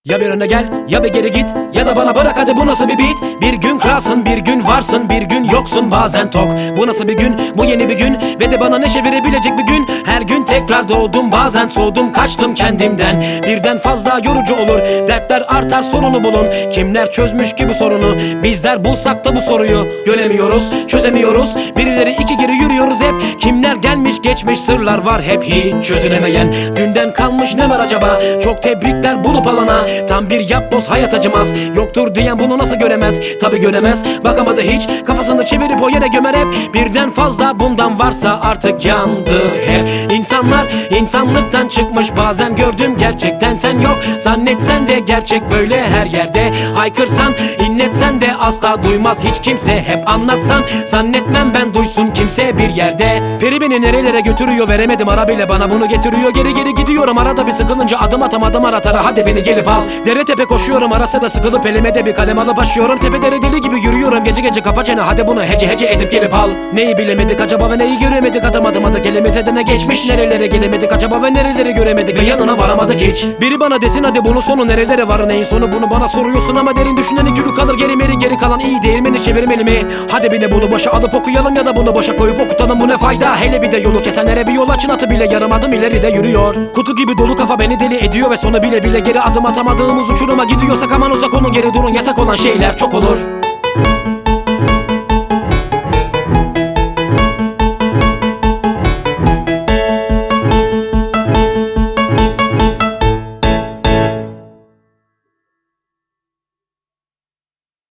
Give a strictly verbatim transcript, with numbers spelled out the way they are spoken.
Ya bir öne gel ya bir geri git, ya da bana bırak hadi bu nasıl bir beat. Bir gün kralsın bir gün varsın, bir gün yoksun bazen tok. Bu nasıl bir gün, bu yeni bir gün ve de bana neşe verebilecek bir gün. Her gün tekrar doğdum, bazen soğudum, kaçtım kendimden. Birden fazla yorucu olur, dertler artar, sorunu bulun. Kimler çözmüş ki bu sorunu, bizler bulsak da bu soruyu göremiyoruz, çözemiyoruz. Birileri iki geri yürüyoruz hep. Kimler gelmiş geçmiş, sırlar var hep hiç çözülemeyen. Dünden kalmış ne var acaba, çok tebrikler bulup alana. Tam bir yapboz, hayat acımaz, yoktur diyen bunu nasıl göremez? Tabi göremez, bakamadı hiç, kafasını çevirip o yere gömer hep. Birden fazla bundan varsa artık yandı hep. İnsanlar insanlıktan çıkmış, bazen gördüm gerçekten sen yok. Zannetsen de gerçek böyle her yerde. Haykırsan, inletsen de asla duymaz hiç kimse. Hep anlatsan, zannetmem ben duysun kimse bir yerde. Peri beni nerelere götürüyor, veremedim ara bile bana bunu getiriyor. Geri geri gidiyorum, arada bir sıkılınca adım atamadım aratara. Hadi beni gelip al. Dere tepe koşuyorum, arası da sıkılıp elime de bir kalem alıp başlıyorum. Tepelere deli gibi yürüyorum, gece gece kapa çene, hadi bunu hece hece edip gelip al. Neyi bilemedik acaba ve neyi göremedik, adım adım adık elimize de ne geçmiş. Nerelere gelemedik acaba ve nereleri göremedik ve yanına varamadık hiç. Biri bana desin hadi bunun sonu nerelere var, neyin sonu bunu bana soruyorsun. Ama derin düşünen iki kalır, geri meri geri kalan iyi değirmeni çevirmeli mi? Hadi bile bunu başa alıp okuyalım ya da bunu boşa koyup okutalım, bu ne fayda? Hele bir de yolu kesenlere bir yol açın, atı bile yarım adım ileride yürüyor. Kutu gibi dolu kafa beni deli ediyor ve sonu bile bile geri adım atamadığımız uçuruma gidiyorsak aman uzak olun, geri durun, yasak olan şeyler çok olur.